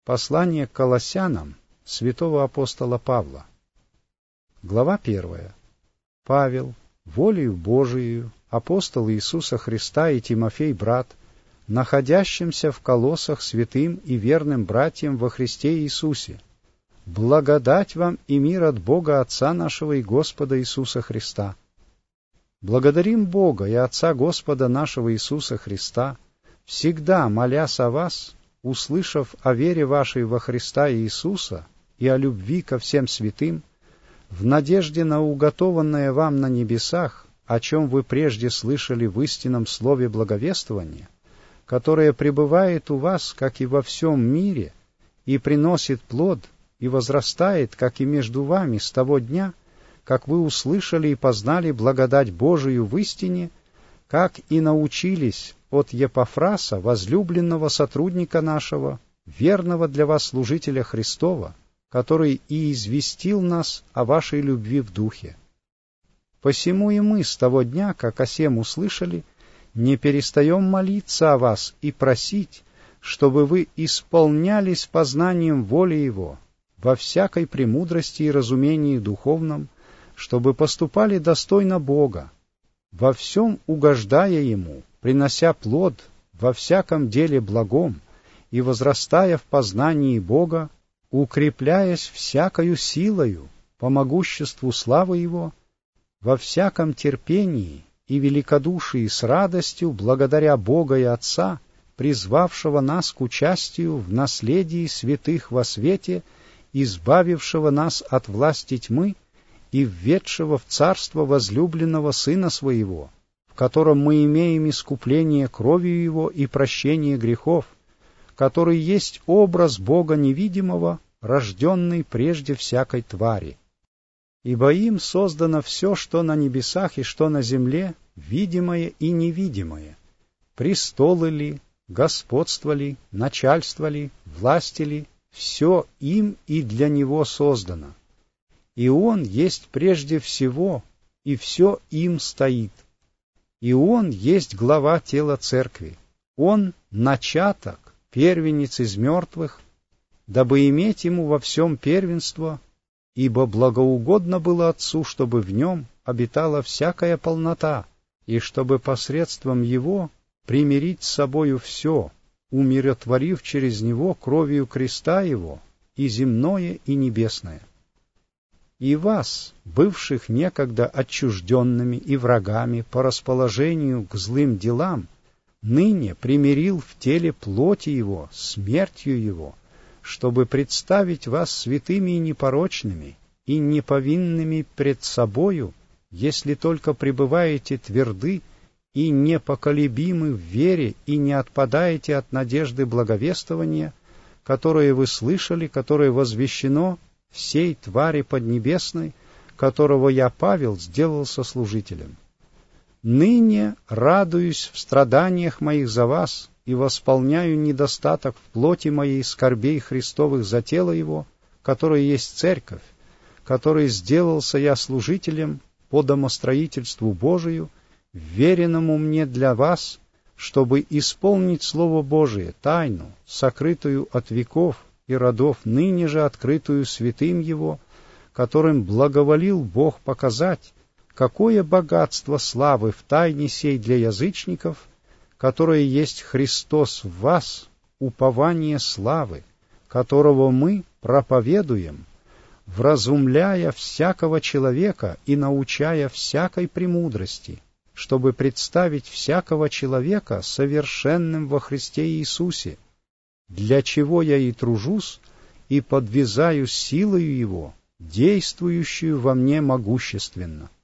Послание к Колоссянам святого апостола Павла. Глава 1. Павел, волею Божией, апостол Иисуса Христа и Тимофей, брат, находящимся в Колоссах святым и верным братьям во Христе Иисусе, благодать вам и мир от Бога Отца нашего и Господа Иисуса Христа. Благодарим Бога и Отца Господа нашего Иисуса Христа, всегда молясь о вас, услышав о вере вашей во Христа Иисуса и о любви ко всем святым, в надежде на уготованное вам на небесах, о чем вы прежде слышали в истинном слове благовествования, которое пребывает у вас, как и во всем мире, и приносит плод, и возрастает, как и между вами с того дня, как вы услышали и познали благодать Божию в истине, как и научились от Епафраса, возлюбленного сотрудника нашего, верного для вас служителя Христова, который и известил нас о вашей любви в духе. Посему и мы с того дня, как о сем услышали, не перестаем молиться о вас и просить, чтобы вы исполнялись познанием воли Его, во всякой премудрости и разумении духовном, чтобы поступали достойно Бога, во всем угождая Ему, принося плод во всяком деле благом и возрастая в познании Бога, укрепляясь всякою силою по могуществу славы Его, во всяком терпении и великодушии с радостью благодаря Бога и Отца, призвавшего нас к участию в наследии святых во свете, избавившего нас от власти тьмы и введшего в царство возлюбленного Сына Своего, в котором мы имеем искупление кровью Его и прощение грехов, который есть образ Бога невидимого, рожденный прежде всякой твари. Ибо им создано все, что на небесах и что на земле, видимое и невидимое, престолы ли, господство ли, начальство ли, власти ли, все им и для Него создано. И Он есть прежде всего, и все им стоит. И Он есть глава тела церкви. Он — начаток, первенец из мертвых, дабы иметь Ему во всем первенство, ибо благоугодно было Отцу, чтобы в Нем обитала всякая полнота, и чтобы посредством Его примирить с собою все, умиротворив через Него кровью креста Его и земное, и небесное. И вас, бывших некогда отчужденными и врагами по расположению к злым делам, ныне примирил в теле плоти Его, смертью Его, чтобы представить вас святыми и непорочными, и неповинными пред собою, если только пребываете тверды и непоколебимы в вере и не отпадаете от надежды благовествования, которое вы слышали, которое возвещено всей твари поднебесной, которого я, Павел, сделался служителем. Ныне радуюсь в страданиях моих за вас и восполняю недостаток в плоти моей скорбей Христовых за тело Его, которое есть церковь, которой сделался я служителем по домостроительству Божию, веренному мне для вас, чтобы исполнить Слово Божие, тайну, сокрытую от веков и родов, ныне же открытую святым Его, которым благоволил Бог показать, какое богатство славы в тайне сей для язычников, которое есть Христос в вас, упование славы, которого мы проповедуем, вразумляя всякого человека и научая всякой премудрости, чтобы представить всякого человека совершенным во Христе Иисусе, для чего я и тружусь, и подвязаю силою Его, действующую во мне могущественно.